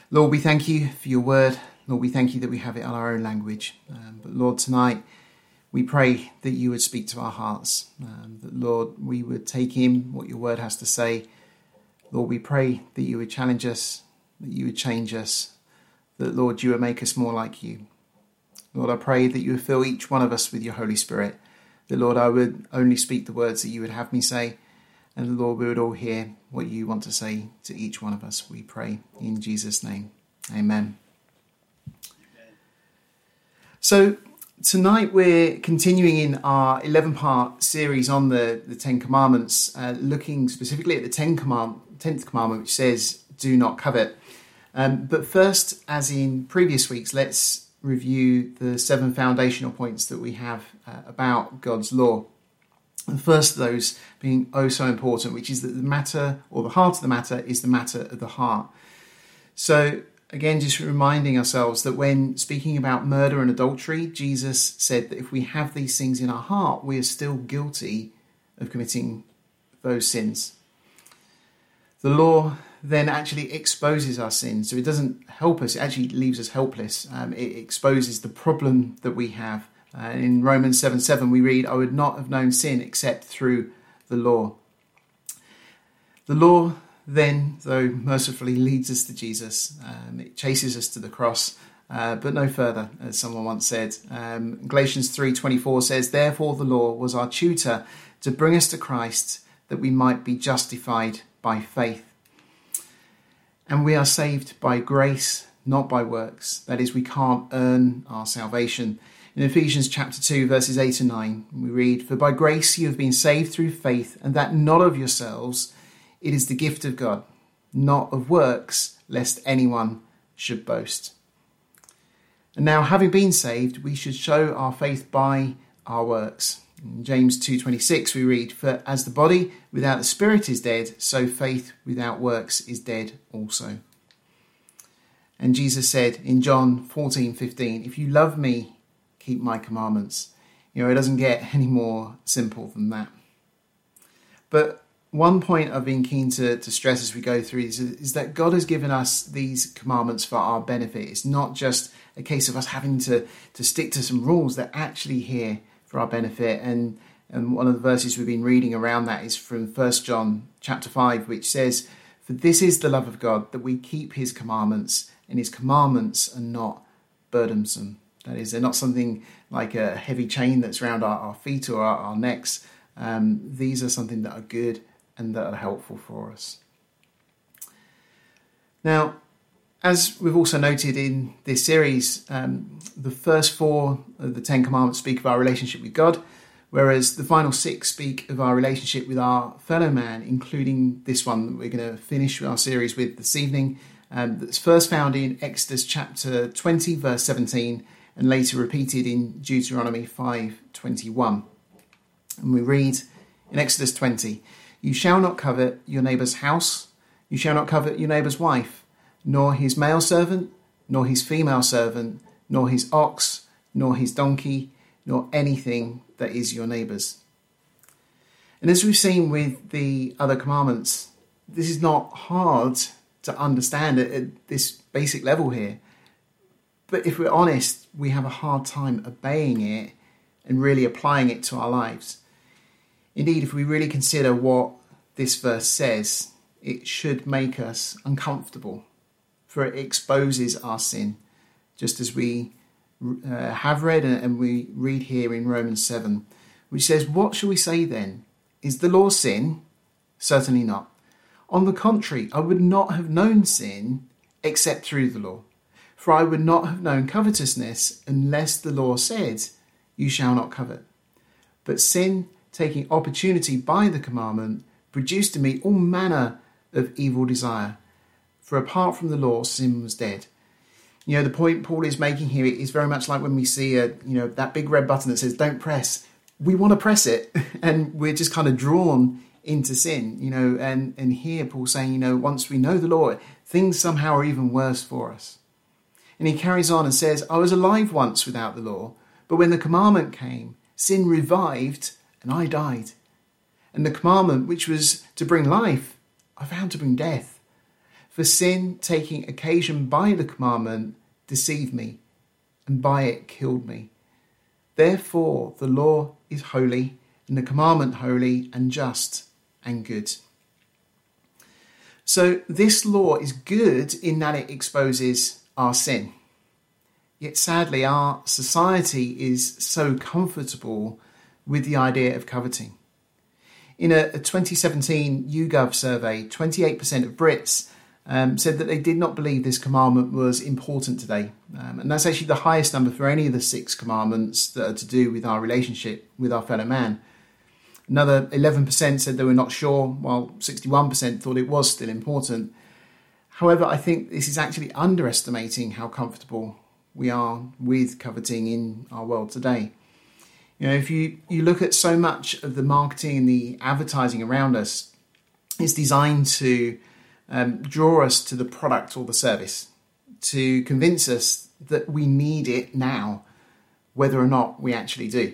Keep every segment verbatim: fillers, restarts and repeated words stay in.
Lord, we thank you for your word. Lord, we thank you that we have it in our own language. Um, but Lord, tonight we pray that you would speak to our hearts. Um, that, Lord, we would take in what your word has to say. Lord, we pray that you would challenge us, that you would change us, that, Lord, you would make us more like you. Lord, I pray that you would fill each one of us with your Holy Spirit. That, Lord, I would only speak the words that you would have me say. And Lord, we would all hear what you want to say to each one of us. We pray in Jesus' name. Amen. Amen. So tonight we're continuing in our eleven-part series on the, the Ten Commandments, uh, looking specifically at the ten command, tenth commandment, which says, do not covet. Um, but first, as in previous weeks, let's review the seven foundational points that we have uh, about God's law. The first of those being oh so important, which is that the matter, or the heart of the matter, is the matter of the heart. So again, just reminding ourselves that when speaking about murder and adultery, Jesus said that if we have these things in our heart, we are still guilty of committing those sins. The law then actually exposes our sins. So it doesn't help us, it actually leaves us helpless. Um, it exposes the problem that we have. Uh, in Romans seven seven we read, I would not have known sin except through the law. The law then, though, mercifully leads us to Jesus. Um, it chases us to the cross, uh, but no further, as someone once said. Um, Galatians three twenty-four says, therefore the law was our tutor to bring us to Christ, that we might be justified by faith. And we are saved by grace, not by works. That is, we can't earn our salvation. In Ephesians chapter two, verses eight and nine, we read, for by grace you have been saved through faith, and that not of yourselves, it is the gift of God, not of works, lest anyone should boast. And now, having been saved, we should show our faith by our works. In James two twenty-six we read, for as the body without the spirit is dead, so faith without works is dead also. And Jesus said in John fourteen fifteen, if you love me, keep my commandments. You know, it doesn't get any more simple than that. But one point I've been keen to, to stress as we go through this is, is that God has given us these commandments for our benefit. It's not just a case of us having to, to stick to some rules. They're actually here for our benefit. And, and one of the verses we've been reading around that is from First John chapter five, which says, for this is the love of God, that we keep his commandments, and his commandments are not burdensome. That is, they're not something like a heavy chain that's around our, our feet or our, our necks. Um, these are something that are good and that are helpful for us. Now, as we've also noted in this series, um, the first four of the Ten Commandments speak of our relationship with God, whereas the final six speak of our relationship with our fellow man, including this one that we're going to finish our series with this evening. Um, that's first found in Exodus chapter twenty, verse seventeen, and later repeated in Deuteronomy five twenty-one. And we read in Exodus twenty, you shall not covet your neighbour's house, you shall not covet your neighbour's wife, nor his male servant, nor his female servant, nor his ox, nor his donkey, nor anything that is your neighbour's. And as we've seen with the other commandments, this is not hard to understand at, at this basic level here. But if we're honest, we have a hard time obeying it and really applying it to our lives. Indeed, if we really consider what this verse says, it should make us uncomfortable, for it exposes our sin, just as we uh, have read and we read here in Romans seven, which says, what shall we say then? Is the law sin? Certainly not. On the contrary, I would not have known sin except through the law. For I would not have known covetousness unless the law said, you shall not covet. But sin, taking opportunity by the commandment, produced in me all manner of evil desire. For apart from the law, sin was dead. You know, the point Paul is making here is very much like when we see a, you know, that big red button that says, don't press. We want to press it, and we're just kind of drawn into sin, you know, and, and here Paul's saying, you know, once we know the law, things somehow are even worse for us. And he carries on and says, I was alive once without the law, but when the commandment came, sin revived and I died. And the commandment, which was to bring life, I found to bring death. For sin, taking occasion by the commandment, deceived me, and by it killed me. Therefore the law is holy, and the commandment holy and just and good. So this law is good in that it exposes our sin. Yet sadly, our society is so comfortable with the idea of coveting. In a, a twenty seventeen YouGov survey, twenty-eight percent of Brits um, said that they did not believe this commandment was important today. Um, and that's actually the highest number for any of the six commandments that are to do with our relationship with our fellow man. Another eleven percent said they were not sure, while sixty-one percent thought it was still important. However, I think this is actually underestimating how comfortable we are with coveting in our world today. You know, if you, you look at so much of the marketing and the advertising around us, it's designed to um, draw us to the product or the service, to convince us that we need it now, whether or not we actually do.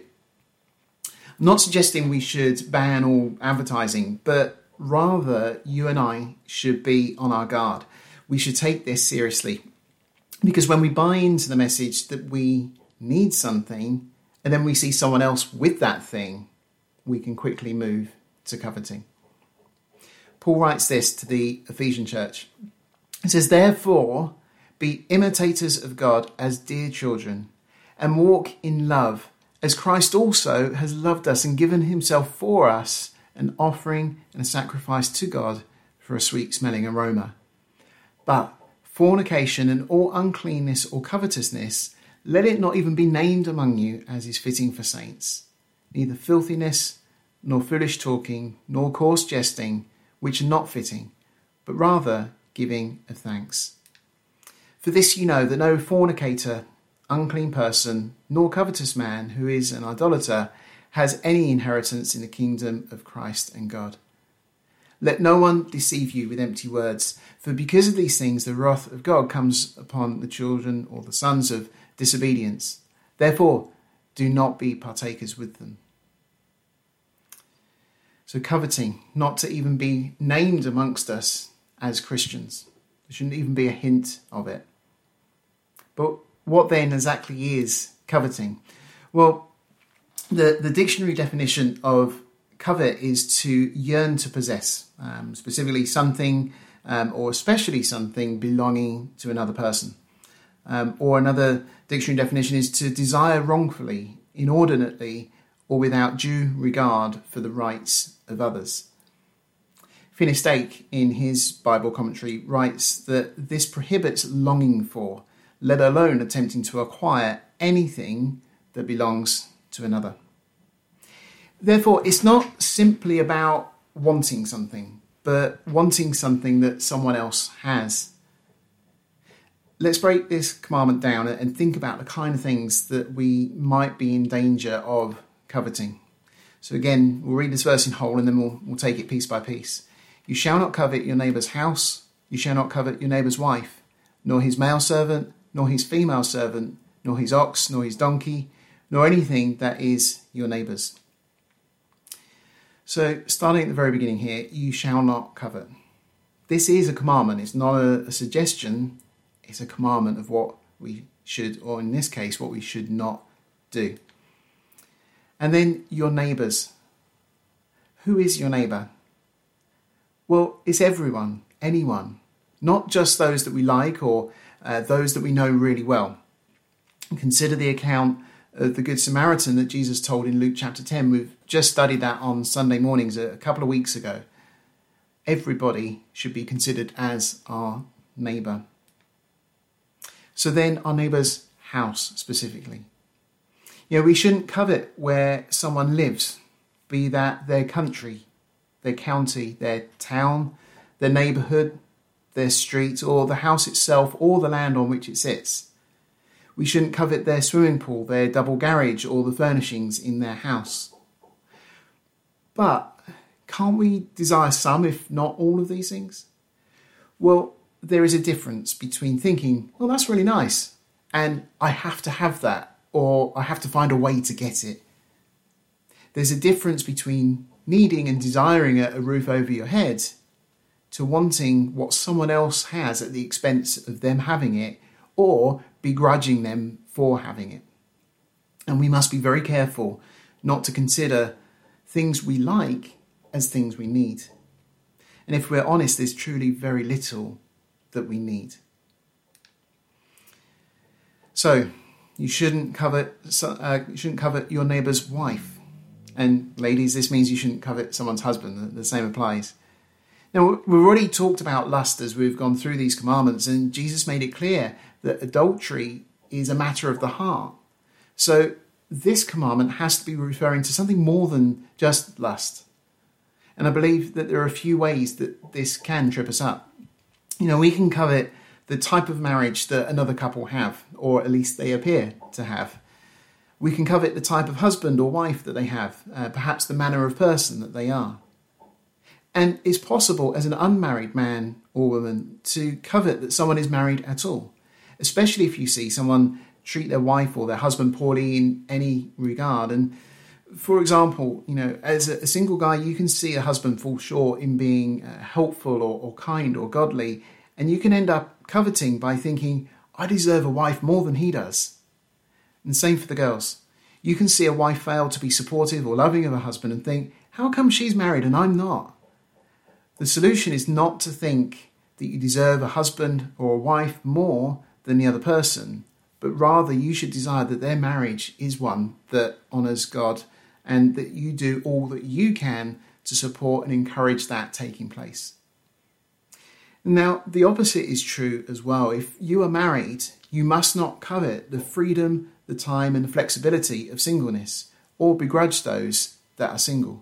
I'm not suggesting we should ban all advertising, but rather you and I should be on our guard. We should take this seriously, because when we buy into the message that we need something and then we see someone else with that thing, we can quickly move to coveting. Paul writes this to the Ephesian church. He says, "Therefore, be imitators of God as dear children, and walk in love, as Christ also has loved us and given himself for us, an offering and a sacrifice to God for a sweet-smelling aroma. But fornication and all uncleanness or covetousness, let it not even be named among you as is fitting for saints. Neither filthiness, nor foolish talking, nor coarse jesting, which are not fitting, but rather giving of thanks. For this you know that no fornicator, unclean person, nor covetous man who is an idolater has any inheritance in the kingdom of Christ and God. Let no one deceive you with empty words, for because of these things the wrath of God comes upon the children or the sons of disobedience. Therefore, do not be partakers with them." So coveting, not to even be named amongst us as Christians. There shouldn't even be a hint of it. But what then exactly is coveting? Well, the, the dictionary definition of covet is to yearn to possess, um, specifically something um, or especially something belonging to another person. Um, or another dictionary definition is to desire wrongfully, inordinately, or without due regard for the rights of others. Finney Stake, in his Bible commentary, writes that this prohibits longing for, let alone attempting to acquire anything that belongs to another. Therefore, it's not simply about wanting something, but wanting something that someone else has. Let's break this commandment down and think about the kind of things that we might be in danger of coveting. So again, we'll read this verse in whole and then we'll, we'll take it piece by piece. You shall not covet your neighbour's house, you shall not covet your neighbour's wife, nor his male servant, nor his female servant, nor his ox, nor his donkey, nor anything that is your neighbour's. So starting at the very beginning here, you shall not covet. This is a commandment. It's not a, a suggestion. It's a commandment of what we should, or in this case, what we should not do. And then your neighbours. Who is your neighbour? Well, it's everyone, anyone, not just those that we like or uh, those that we know really well. Consider the account of the Good Samaritan that Jesus told in Luke chapter ten. We've just studied that on Sunday mornings a couple of weeks ago. Everybody should be considered as our neighbour. So then our neighbour's house specifically. You know, we shouldn't covet where someone lives, be that their country, their county, their town, their neighbourhood, their street, or the house itself, or the land on which it sits. We shouldn't covet their swimming pool, their double garage, or the furnishings in their house. But can't we desire some, if not all of these things? Well, there is a difference between thinking, well, that's really nice, and I have to have that, or I have to find a way to get it. There's a difference between needing and desiring a roof over your head to wanting what someone else has at the expense of them having it, or begrudging them for having it. And we must be very careful not to consider things we like as things we need. And if we're honest, there's truly very little that we need. So, you shouldn't covet, uh, you shouldn't covet your neighbour's wife. And ladies, this means you shouldn't covet someone's husband. The same applies. Now, we've already talked about lust as we've gone through these commandments, and Jesus made it clear that adultery is a matter of the heart. So this commandment has to be referring to something more than just lust. And I believe that there are a few ways that this can trip us up. You know, we can covet the type of marriage that another couple have, or at least they appear to have. We can covet the type of husband or wife that they have, uh, perhaps the manner of person that they are. And it's possible as an unmarried man or woman to covet that someone is married at all, especially if you see someone treat their wife or their husband poorly in any regard. And for example, you know, as a single guy, you can see a husband fall short in being uh, helpful or, or kind or godly, and you can end up coveting by thinking, I deserve a wife more than he does. And same for the girls. You can see a wife fail to be supportive or loving of a husband and think, how come she's married and I'm not? The solution is not to think that you deserve a husband or a wife more than the other person, but rather you should desire that their marriage is one that honours God, and that you do all that you can to support and encourage that taking place. Now, the opposite is true as well. If you are married, you must not covet the freedom, the time and the flexibility of singleness, or begrudge those that are single.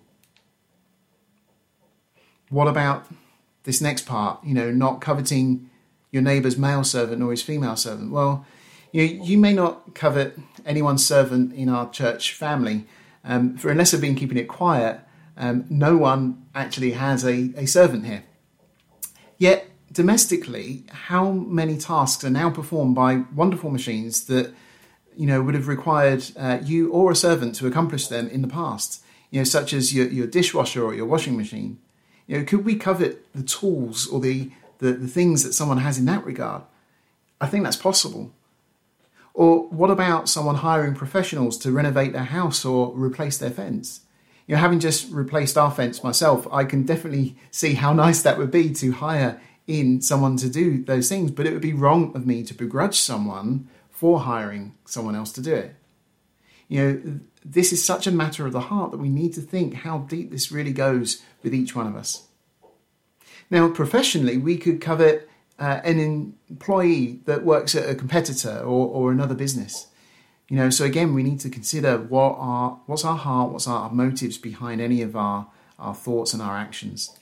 What about this next part, you know, not coveting your neighbour's male servant or his female servant? Well, you know, you may not covet anyone's servant in our church family, um, for unless they've been keeping it quiet, um, no one actually has a, a servant here. Yet, domestically, how many tasks are now performed by wonderful machines that, you know, would have required uh, you or a servant to accomplish them in the past, you know, such as your, your dishwasher or your washing machine. You know, could we covet the tools or the, the, the things that someone has in that regard? I think that's possible. Or what about someone hiring professionals to renovate their house or replace their fence? You know, having just replaced our fence myself, I can definitely see how nice that would be to hire in someone to do those things, but it would be wrong of me to begrudge someone for hiring someone else to do it. You know, this is such a matter of the heart that we need to think how deep this really goes with each one of us. Now, professionally, we could covet uh, an employee that works at a competitor or, or another business. You know, so again, we need to consider what are what's our heart, what's our motives behind any of our, our thoughts and our actions.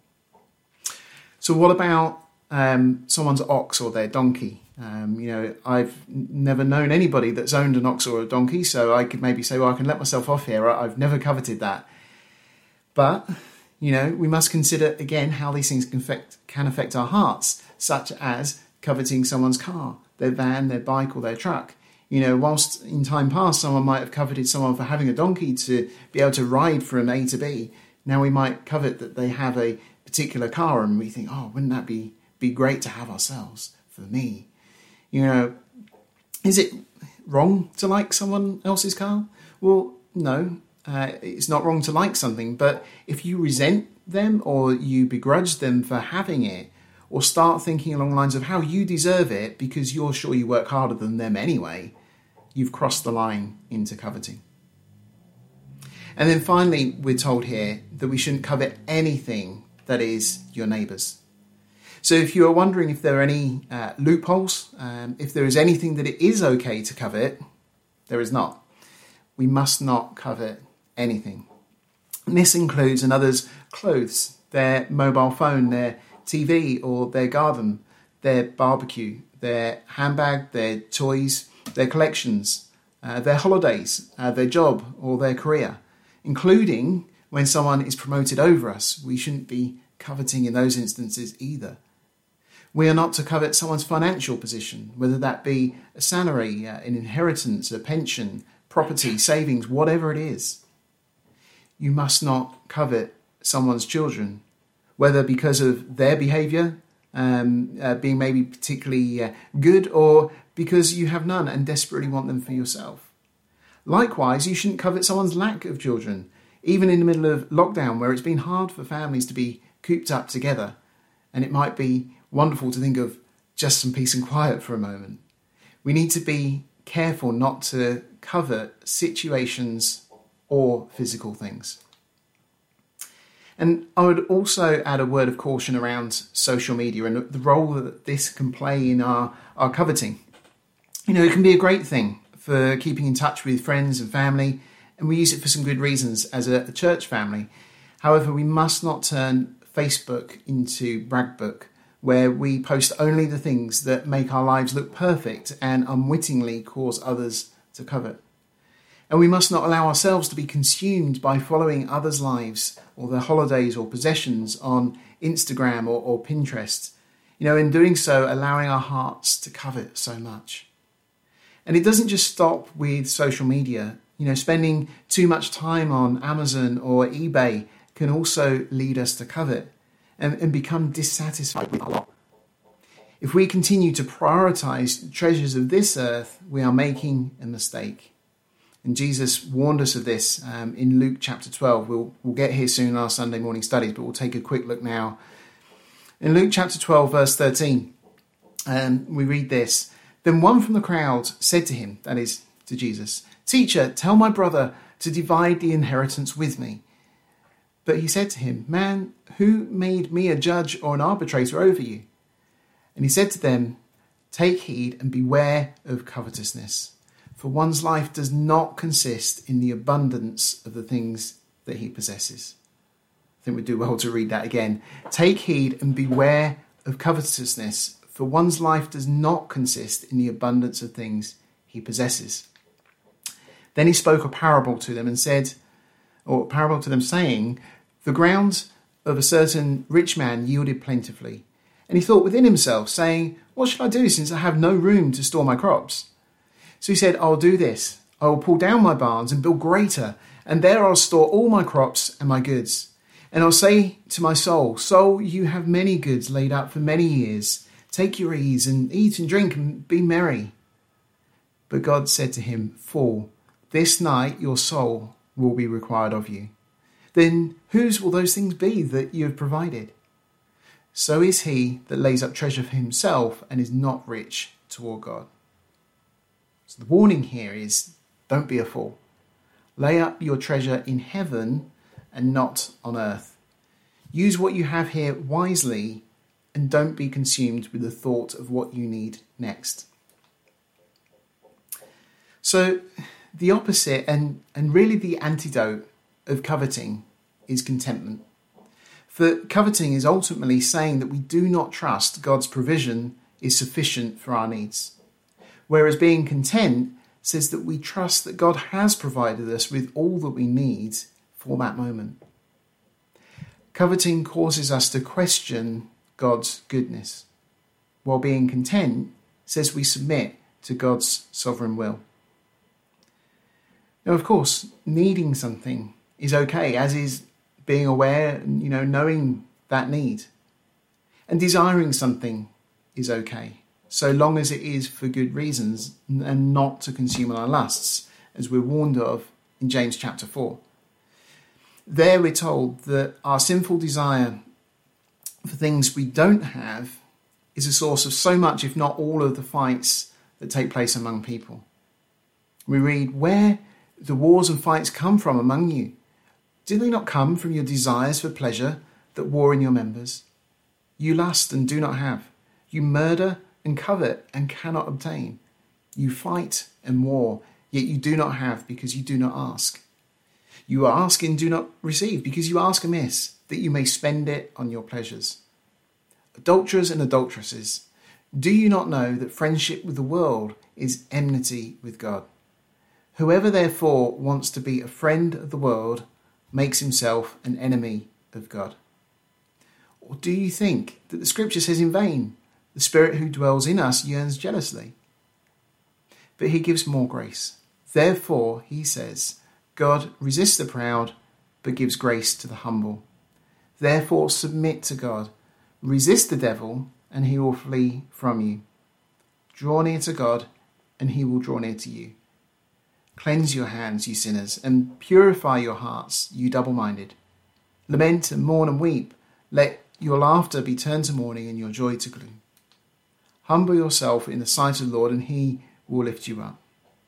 So what about um, someone's ox or their donkey? Um, you know, I've never known anybody that's owned an ox or a donkey, so I could maybe say, well, I can let myself off here. I've never coveted that. But, you know, we must consider, again, how these things can affect, can affect our hearts, such as coveting someone's car, their van, their bike, or their truck. You know, whilst in time past, someone might have coveted someone for having a donkey to be able to ride from A to B. Now we might covet that they have a particular car, and we think, oh, wouldn't that be, be great to have ourselves for me? You know, is it wrong to like someone else's car? Well, no, uh, it's not wrong to like something, but if you resent them or you begrudge them for having it, or start thinking along the lines of how you deserve it because you're sure you work harder than them anyway, you've crossed the line into coveting. And then finally, we're told here that we shouldn't covet anything that is your neighbour's. So if you are wondering if there are any uh, loopholes, um, if there is anything that it is okay to covet, there is not. We must not covet anything. And this includes another's clothes, their mobile phone, their T V or their garden, their barbecue, their handbag, their toys, their collections, uh, their holidays, uh, their job or their career, including when someone is promoted over us. We shouldn't be coveting in those instances either. We are not to covet someone's financial position, whether that be a salary, uh, an inheritance, a pension, property, savings, whatever it is. You must not covet someone's children, whether because of their behaviour um, uh, being maybe particularly uh, good, or because you have none and desperately want them for yourself. Likewise, you shouldn't covet someone's lack of children, even in the middle of lockdown where it's been hard for families to be cooped up together, and it might be wonderful to think of just some peace and quiet for a moment. We need to be careful not to covet situations or physical things. And I would also add a word of caution around social media and the role that this can play in our, our coveting. You know, it can be a great thing for keeping in touch with friends and family, and we use it for some good reasons as a, a church family. However, we must not turn Facebook into brag book, where we post only the things that make our lives look perfect and unwittingly cause others to covet. And we must not allow ourselves to be consumed by following others' lives or their holidays or possessions on Instagram or, or Pinterest. You know, in doing so, allowing our hearts to covet so much. And it doesn't just stop with social media. You know, spending too much time on Amazon or eBay can also lead us to covet and, and become dissatisfied with our lot. If we continue to prioritize treasures of this earth, we are making a mistake. And Jesus warned us of this um, in Luke chapter twelve. We'll, we'll get here soon in our Sunday morning studies, but we'll take a quick look now. In Luke chapter twelve, verse thirteen, um, we read this. Then one from the crowd said to him, that is, to Jesus, "Teacher, tell my brother to divide the inheritance with me." But he said to him, "Man, who made me a judge or an arbitrator over you?" And he said to them, "Take heed and beware of covetousness. For one's life does not consist in the abundance of the things that he possesses." I think we'd do well to read that again. "Take heed and beware of covetousness, for one's life does not consist in the abundance of things he possesses." Then he spoke a parable to them and said, or a parable to them saying, "The ground of a certain rich man yielded plentifully. And he thought within himself, saying, 'What shall I do, since I have no room to store my crops?' So he said, 'I'll do this. I will pull down my barns and build greater, and there I'll store all my crops and my goods. And I'll say to my soul, Soul, you have many goods laid up for many years. Take your ease and eat and drink and be merry.' But God said to him, 'Fool, this night your soul will be required of you. Then whose will those things be that you have provided?' So is he that lays up treasure for himself and is not rich toward God." So the warning here is, don't be a fool. Lay up your treasure in heaven and not on earth. Use what you have here wisely and don't be consumed with the thought of what you need next. So the opposite and, and really the antidote of coveting is contentment. For coveting is ultimately saying that we do not trust God's provision is sufficient for our needs. Whereas being content says that we trust that God has provided us with all that we need for that moment. Coveting causes us to question God's goodness, while being content says we submit to God's sovereign will. Now, of course, needing something is okay, as is being aware and, you know, knowing that need. And desiring something is okay, so long as it is for good reasons and not to consume our lusts, as we're warned of in James chapter four. There we're told that our sinful desire for things we don't have is a source of so much, if not all, of the fights that take place among people. We read, "Where the wars and fights come from among you, do they not come from your desires for pleasure that war in your members? You lust and do not have. You murder and covet and cannot obtain. You fight and war, yet you do not have because you do not ask. You ask and do not receive because you ask amiss, that you may spend it on your pleasures. Adulterers and adulteresses, do you not know that friendship with the world is enmity with God? Whoever therefore wants to be a friend of the world makes himself an enemy of God. Or do you think that the scripture says in vain, the Spirit who dwells in us yearns jealously? But he gives more grace. Therefore, he says, God resists the proud, but gives grace to the humble. Therefore submit to God. Resist the devil, and he will flee from you. Draw near to God, and he will draw near to you. Cleanse your hands, you sinners, and purify your hearts, you double-minded. Lament and mourn and weep. Let your laughter be turned to mourning and your joy to gloom. Humble yourself in the sight of the Lord, and he will lift you up.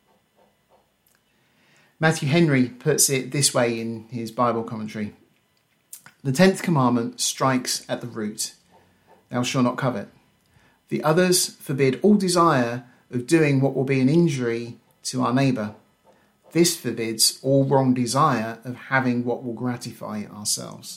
Matthew Henry puts it this way in his Bible commentary. The tenth commandment strikes at the root. Thou shalt not covet. The others forbid all desire of doing what will be an injury to our neighbour. This forbids all wrong desire of having what will gratify ourselves.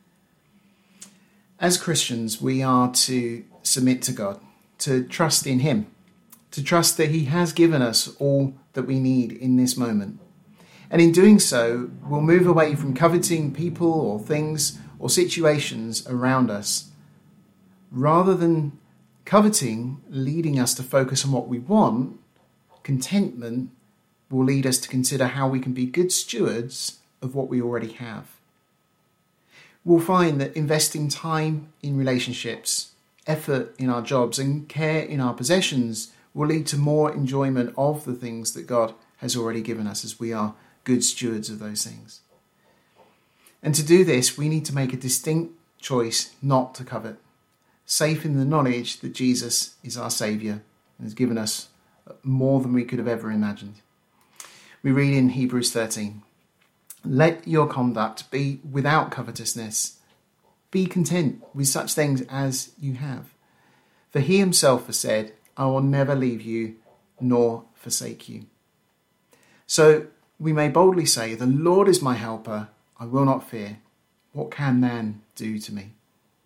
As Christians, we are to submit to God, to trust in him, to trust that he has given us all that we need in this moment. And in doing so, we'll move away from coveting people or things or situations around us. Rather than coveting leading us to focus on what we want, contentment will lead us to consider how we can be good stewards of what we already have. We'll find that investing time in relationships, effort in our jobs, and care in our possessions will lead to more enjoyment of the things that God has already given us as we are good stewards of those things. And to do this, we need to make a distinct choice not to covet, safe in the knowledge that Jesus is our Saviour and has given us more than we could have ever imagined. We read in Hebrews thirteen, let your conduct be without covetousness. Be content with such things as you have. For he himself has said, I will never leave you nor forsake you. So we may boldly say, the Lord is my helper, I will not fear. What can man do to me?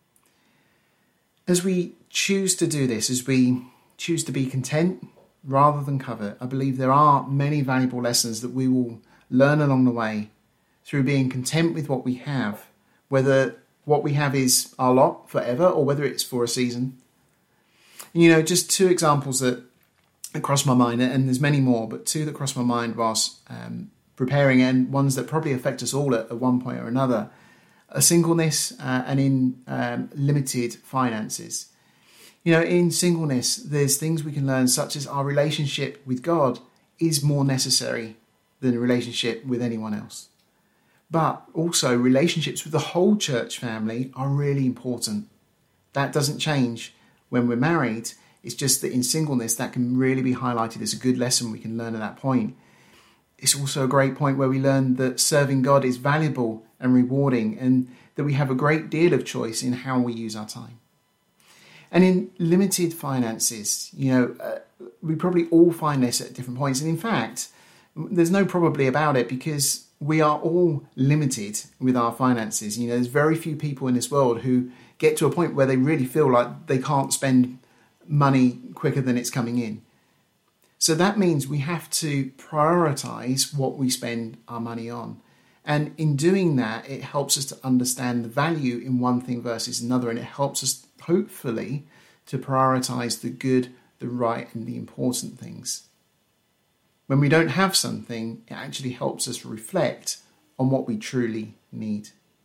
As we choose to do this, as we choose to be content rather than covet, I believe there are many valuable lessons that we will learn along the way through being content with what we have, whether what we have is our lot forever or whether it's for a season. You know, just two examples that, that crossed my mind, and there's many more, but two that crossed my mind whilst um, preparing, and ones that probably affect us all at, at one point or another. A singleness uh, and in um, limited finances. You know, in singleness, there's things we can learn, such as our relationship with God is more necessary than a relationship with anyone else. But also relationships with the whole church family are really important. That doesn't change when we're married. It's just that in singleness, that can really be highlighted as a good lesson we can learn at that point. It's also a great point where we learn that serving God is valuable and rewarding, and that we have a great deal of choice in how we use our time. And in limited finances, you know, uh, we probably all find this at different points. And in fact, there's no probably about it, because we are all limited with our finances. You know, there's very few people in this world who get to a point where they really feel like they can't spend money quicker than it's coming in. So that means we have to prioritize what we spend our money on. And in doing that, it helps us to understand the value in one thing versus another. And it helps us, hopefully, to prioritize the good, the right, and the important things. When we don't have something, it actually helps us reflect on what we truly need.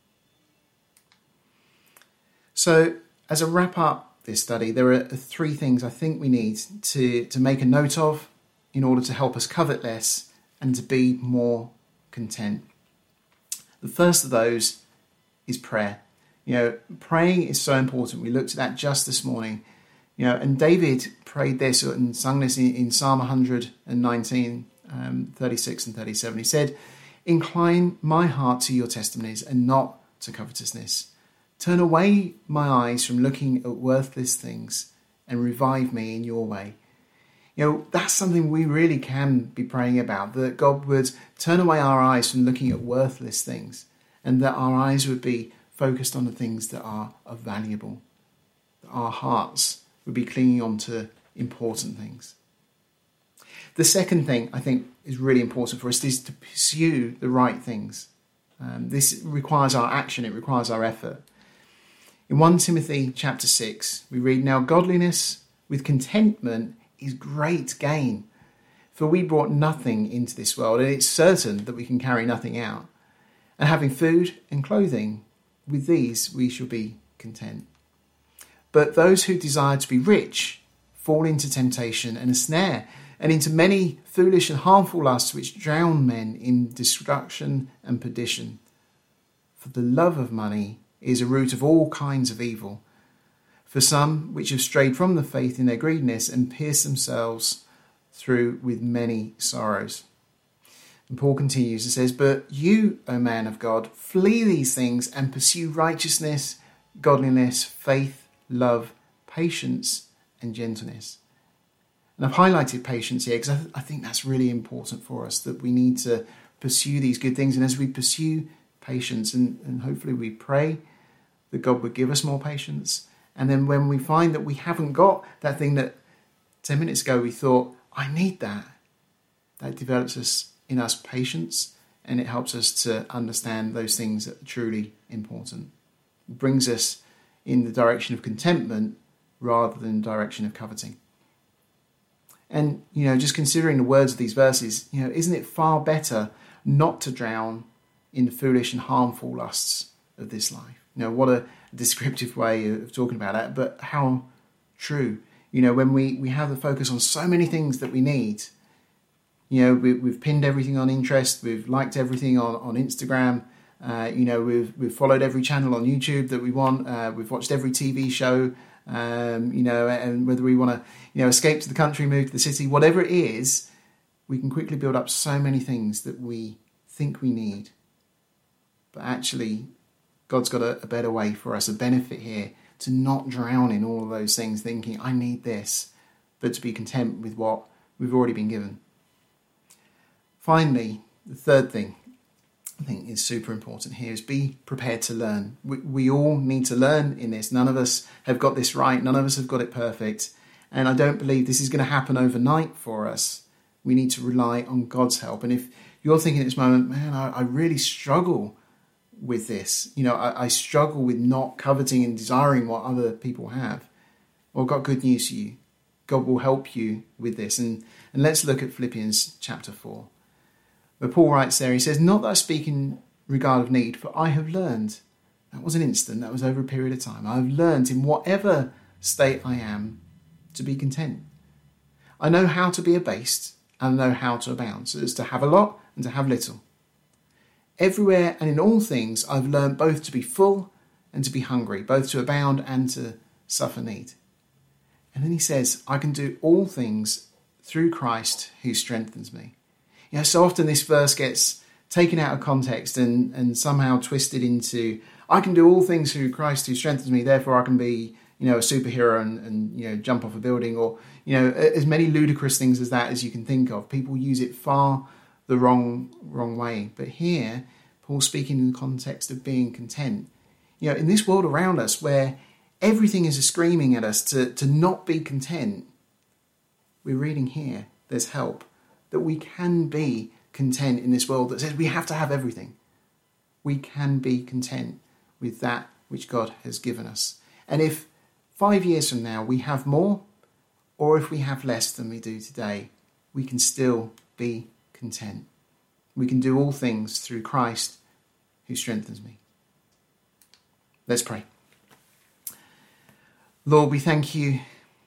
So, as a wrap up this study, there are three things I think we need to, to make a note of in order to help us covet less and to be more content. The first of those is prayer. You know, praying is so important. We looked at that just this morning. You know, and David prayed this and sung this in, in Psalm one nineteen, um, thirty-six and thirty-seven. He said, incline my heart to your testimonies and not to covetousness. Turn away my eyes from looking at worthless things and revive me in your way. You know, that's something we really can be praying about, that God would turn away our eyes from looking at worthless things, and that our eyes would be focused on the things that are, are valuable. That our hearts would be clinging on to important things. The second thing I think is really important for us is to pursue the right things. Um, this requires our action, it requires our effort. In First Timothy chapter six, we read, now godliness with contentment is great gain. For we brought nothing into this world, and it's certain that we can carry nothing out. And having food and clothing, with these we shall be content. But those who desire to be rich fall into temptation and a snare, and into many foolish and harmful lusts which drown men in destruction and perdition. For the love of money is a root of all kinds of evil. For some which have strayed from the faith in their greediness and pierced themselves through with many sorrows. And Paul continues and says, But you, O man of God, flee these things and pursue righteousness, godliness, faith, love, patience, and gentleness. And I've highlighted patience here because I, th- I think that's really important for us, that we need to pursue these good things. And as we pursue patience, and, and hopefully we pray that God would give us more patience. And then when we find that we haven't got that thing that ten minutes ago we thought, I need that, that develops us in us patience, and it helps us to understand those things that are truly important. It brings us in the direction of contentment rather than the direction of coveting. And, you know, just considering the words of these verses, you know, isn't it far better not to drown in the foolish and harmful lusts of this life? You know, what a descriptive way of talking about that, but how true. You know, when we, we have the focus on so many things that we need, you know, we, we've pinned everything on interest, we've liked everything on, on Instagram, uh, you know, we've we've followed every channel on YouTube that we want, uh, we've watched every T V show, um, you know, and whether we want to, you know, escape to the country, move to the city, whatever it is, we can quickly build up so many things that we think we need. But actually, God's got a, a better way for us, a benefit here, to not drown in all of those things thinking, I need this, but to be content with what we've already been given. Finally, the third thing I think is super important here is be prepared to learn. We, we all need to learn in this. None of us have got this right. None of us have got it perfect. And I don't believe this is going to happen overnight for us. We need to rely on God's help. And if you're thinking at this moment, man, I, I really struggle with this. You know, I, I struggle with not coveting and desiring what other people have. Well, I've got good news for you. God will help you with this. And, and let's look at Philippians chapter four. But Paul writes there, he says, Not that I speak in regard of need, for I have learned. That was an instant, that was over a period of time. I have learned in whatever state I am to be content. I know how to be abased and know how to abound, so as to have a lot and to have little. Everywhere and in all things I've learned both to be full and to be hungry, both to abound and to suffer need. And then he says, I can do all things through Christ who strengthens me. You know, so often this verse gets taken out of context and, and somehow twisted into, I can do all things through Christ who strengthens me, therefore I can be, you know, a superhero and, and, you know, jump off a building, or, you know, as many ludicrous things as that as you can think of. People use it far the wrong, wrong way. But here, Paul's speaking in the context of being content. You know, in this world around us where everything is screaming at us to, to not be content, we're reading here, there's help. That we can be content in this world that says we have to have everything. We can be content with that which God has given us. And if five years from now we have more, or if we have less than we do today, we can still be content. We can do all things through Christ who strengthens me. Let's pray. Lord, we thank you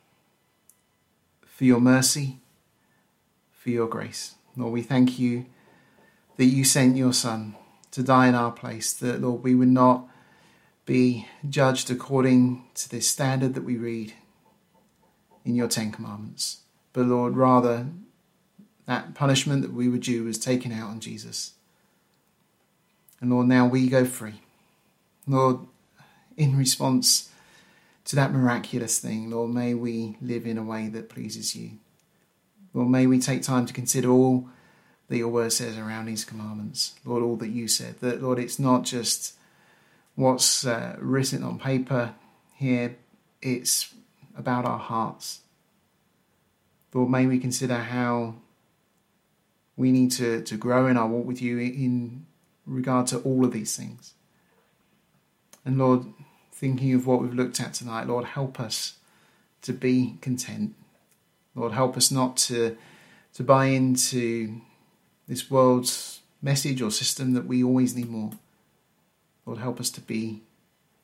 for your mercy, for your grace. Lord, we thank you that you sent your Son to die in our place, that, Lord, we would not be judged according to this standard that we read in your Ten Commandments, but, Lord, rather that punishment that we were due was taken out on Jesus. And, Lord, now we go free. Lord, in response to that miraculous thing, Lord, may we live in a way that pleases you. Lord, may we take time to consider all that your word says around these commandments. Lord, all that you said. That, Lord, it's not just what's uh, written on paper here. It's about our hearts. Lord, may we consider how we need to, to grow in our walk with you in regard to all of these things. And Lord, thinking of what we've looked at tonight, Lord, help us to be content. Lord, help us not to, to buy into this world's message or system that we always need more. Lord, help us to be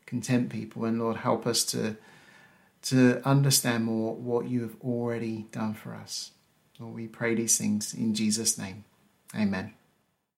content people. And Lord, help us to, to understand more what you have already done for us. Lord, we pray these things in Jesus' name. Amen.